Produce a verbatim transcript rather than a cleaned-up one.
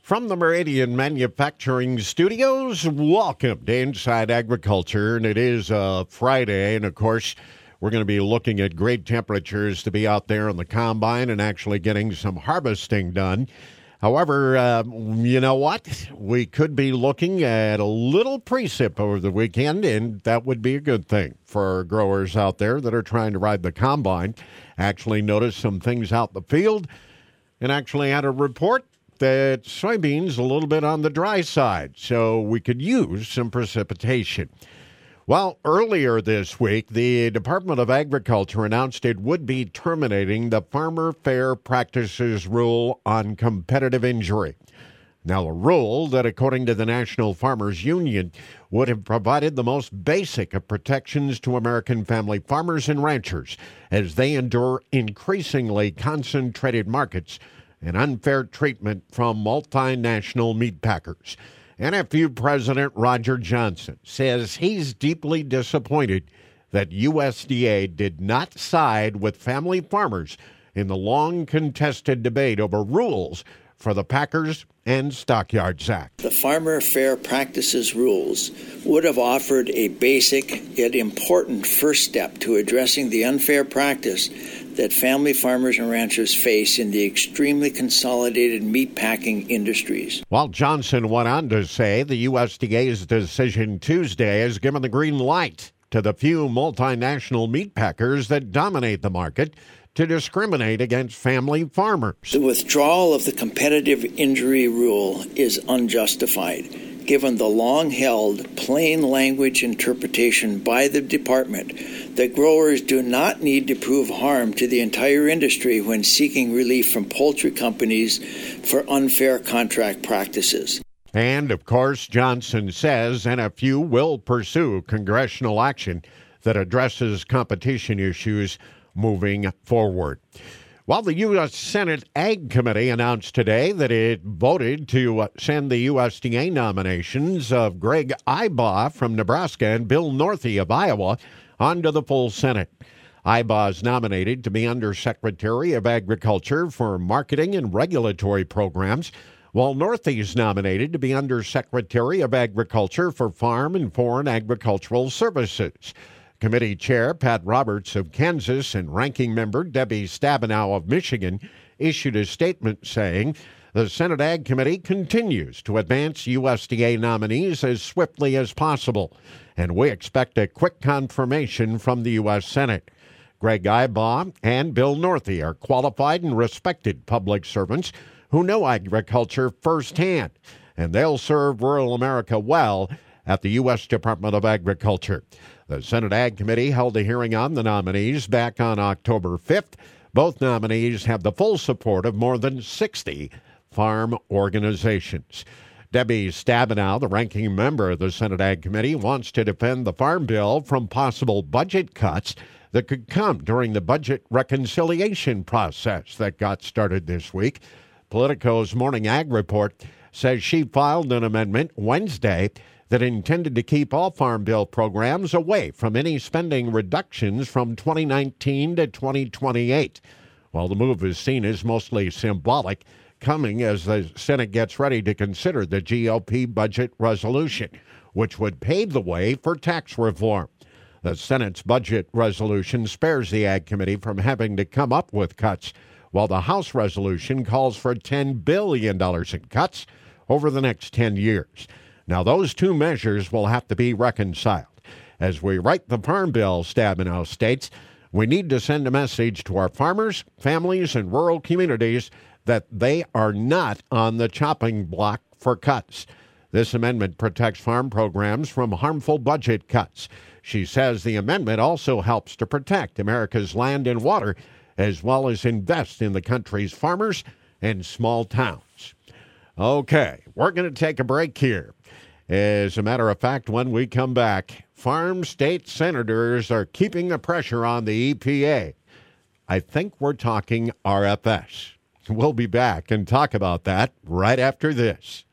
From the Meridian Manufacturing Studios, welcome to Inside Agriculture, and it is uh, Friday, and of course, we're going to be looking at great temperatures to be out there in the combine and actually getting some harvesting done. However, uh, you know what? We could be looking at a little precip over the weekend, and that would be a good thing for growers out there that are trying to ride the combine. Actually noticed some things out in the field, and actually had a report that soybeans a little bit on the dry side, so we could use some precipitation. Well, earlier this week, the Department of Agriculture announced it would be terminating the Farmer Fair Practices Rule on competitive injury. Now, a rule that, according to the National Farmers Union, would have provided the most basic of protections to American family farmers and ranchers as they endure increasingly concentrated markets and unfair treatment from multinational meat packers. N F U President Roger Johnson says he's deeply disappointed that U S D A did not side with family farmers in the long contested debate over rules for the Packers and Stockyards Act. The Farmer Fair Practices rules would have offered a basic yet important first step to addressing the unfair practice that family farmers and ranchers face in the extremely consolidated meatpacking industries. While Johnson went on to say the U S D A's decision Tuesday has given the green light to the few multinational meat packers that dominate the market to discriminate against family farmers. The withdrawal of the competitive injury rule is unjustified, given the long-held plain language interpretation by the department that growers do not need to prove harm to the entire industry when seeking relief from poultry companies for unfair contract practices. And, of course, Johnson says N F U will pursue congressional action that addresses competition issues moving forward. While the U S Senate Ag Committee announced today that it voted to send the U S D A nominations of Greg Ibaugh from Nebraska and Bill Northey of Iowa onto the full Senate. Ibaugh is nominated to be Undersecretary of Agriculture for Marketing and Regulatory Programs, while Northey is nominated to be Undersecretary of Agriculture for Farm and Foreign Agricultural Services. Committee Chair Pat Roberts of Kansas and Ranking Member Debbie Stabenow of Michigan issued a statement saying the Senate Ag Committee continues to advance U S D A nominees as swiftly as possible, and we expect a quick confirmation from the U S Senate. Greg Ibaugh and Bill Northey are qualified and respected public servants who know agriculture firsthand, and they'll serve rural America well at the U S Department of Agriculture. The Senate Ag Committee held a hearing on the nominees back on October fifth. Both nominees have the full support of more than sixty farm organizations. Debbie Stabenow, the ranking member of the Senate Ag Committee, wants to defend the Farm Bill from possible budget cuts that could come during the budget reconciliation process that got started this week. Politico's Morning Ag Report says she filed an amendment Wednesday that intended to keep all Farm Bill programs away from any spending reductions from twenty nineteen to twenty twenty-eight. While the move is seen as mostly symbolic, coming as the Senate gets ready to consider the G O P budget resolution, which would pave the way for tax reform. The Senate's budget resolution spares the Ag Committee from having to come up with cuts, while the House resolution calls for ten billion dollars in cuts over the next ten years. Now, those two measures will have to be reconciled. As we write the Farm Bill, Stabenow states, we need to send a message to our farmers, families, and rural communities that they are not on the chopping block for cuts. This amendment protects farm programs from harmful budget cuts. She says the amendment also helps to protect America's land and water, as well as invest in the country's farmers and small towns. Okay, we're going to take a break here. As a matter of fact, when we come back, farm state senators are keeping the pressure on the E P A. I think we're talking R F S. We'll be back and talk about that right after this.